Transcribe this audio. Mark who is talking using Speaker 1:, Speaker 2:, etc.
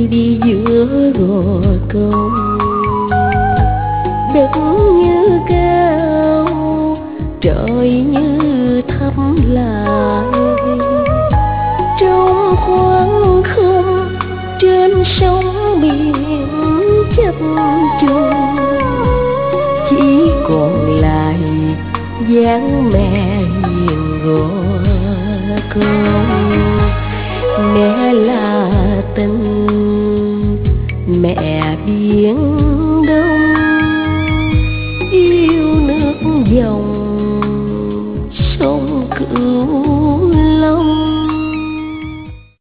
Speaker 1: đi giữa gò công. Đất như cao, trời như thấp lại, trong khoảng không trên sông biển chập trùng, chỉ còn lại dáng mẹ hiền gò công. Mẹ là tình, mẹ biển đông, yêu nước dòng